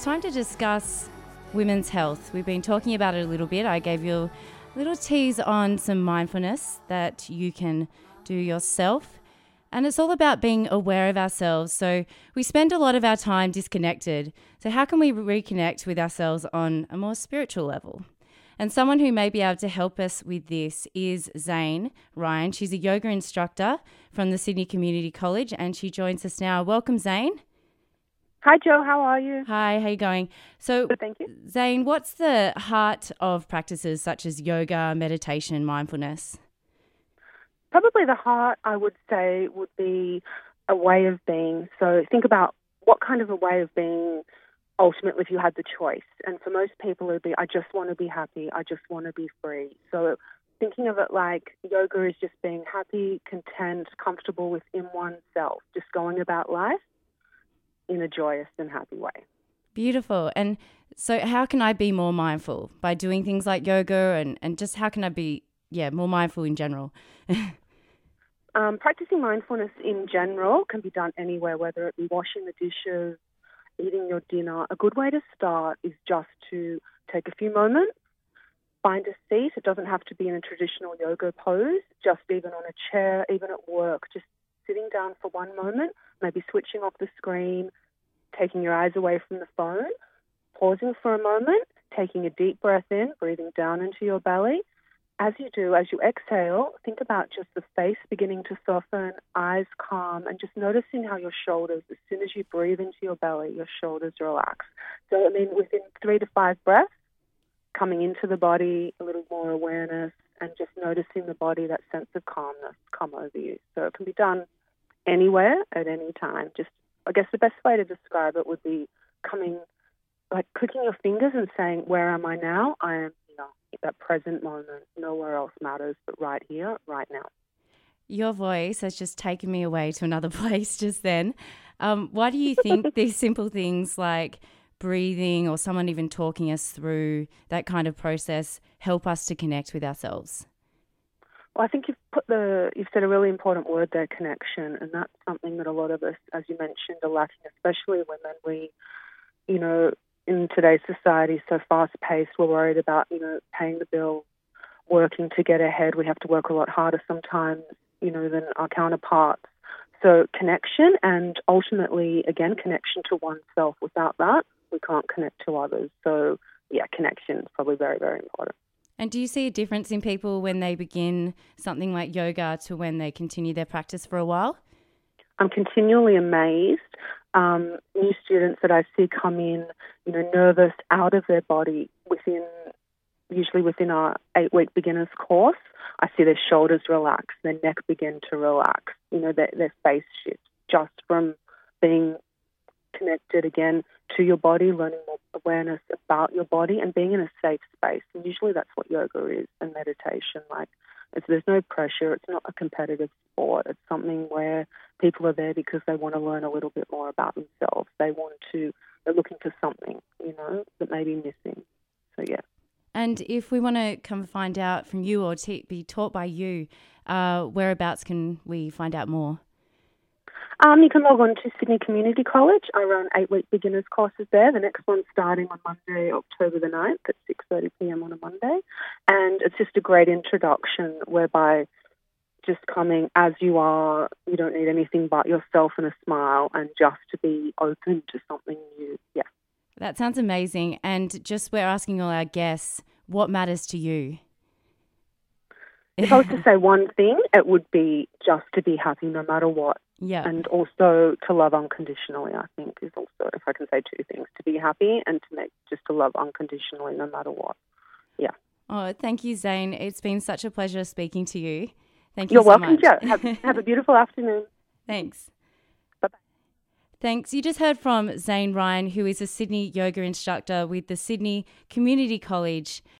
it's time to discuss women's health. We've been talking about it a little bit. I gave you a little tease on some mindfulness that you can do yourself. And it's all about being aware of ourselves. So we spend a lot of our time disconnected. So how can we reconnect with ourselves on a more spiritual level? And someone who may be able to help us with this is Zane Ryan. She's a yoga instructor from the Sydney Community College, and she joins us now. Welcome, Zane. Hi, Jo. How are you? Hi, how are you going? So, Good, thank you. Zane, what's the heart of practices such as yoga, meditation, and mindfulness? Probably the heart, I would say, would be a way of being. So think about what kind of a way of being ultimately if you had the choice. And for most people, it would be, I just want to be happy. I just want to be free. So thinking of it like yoga is just being happy, content, comfortable within oneself, just going about life in a joyous and happy way. Beautiful. And so how can I be more mindful? By doing things like yoga and just how can I be, more mindful in general? Practicing mindfulness in general can be done anywhere, whether it be washing the dishes, eating your dinner. A good way to start is just to take a few moments, find a seat. It doesn't have to be in a traditional yoga pose, just even on a chair, even at work, just sitting down for one moment, maybe switching off the screen, taking your eyes away from the phone, pausing for a moment, taking a deep breath in, breathing down into your belly. As you do, as you exhale, think about just the face beginning to soften, eyes calm, and just noticing how your shoulders, as soon as you breathe into your belly, your shoulders relax. So, within 3 to 5 breaths, coming into the body, a little more awareness, and just noticing the body, that sense of calmness come over you. So it can be done anywhere, at any time. Just, I guess the best way to describe it would be clicking your fingers and saying, where am I now? I am here, that present moment. Nowhere else matters but right here, right now. Your voice has just taken me away to another place just then. Why do you think these simple things like breathing or someone even talking us through that kind of process help us to connect with ourselves? Well, I think you've said a really important word there, connection, and that's something that a lot of us, as you mentioned, are lacking, especially women. We, in today's society, so fast-paced, we're worried about, paying the bill, working to get ahead. We have to work a lot harder sometimes, than our counterparts. So connection and ultimately, again, connection to oneself. Without that, we can't connect to others. So, connection is probably very, very important. And do you see a difference in people when they begin something like yoga to when they continue their practice for a while? I'm continually amazed. New students that I see come in, nervous, out of their body usually within our 8-week beginner's course. I see their shoulders relax, their neck begin to relax, their face shift just from being connected again to your body, learning more awareness about your body and being in a safe space. And usually that's what yoga is and meditation. There's no pressure. It's not a competitive sport. It's something where people are there because they want to learn a little bit more about themselves. They're looking for something, that may be missing. So, yeah. And if we want to come find out from you or be taught by you, whereabouts can we find out more? You can log on to Sydney Community College. I run 8-week beginners courses there. The next one's starting on Monday, October the 9th at 6:30 p.m. on a Monday. And it's just a great introduction whereby just coming as you are, you don't need anything but yourself and a smile and just to be open to something new. Yeah. That sounds amazing. And just we're asking all our guests, what matters to you? If I was to say one thing, it would be just to be happy no matter what. Yeah. And also to love unconditionally, I think, is also, if I can say two things, to be happy and to love unconditionally no matter what. Yeah. Oh, thank you, Zane. It's been such a pleasure speaking to you. Thank you You're so welcome, much. Jo. Have a beautiful afternoon. Thanks. Bye-bye. Thanks. You just heard from Zane Ryan, who is a Sydney yoga instructor with the Sydney Community College.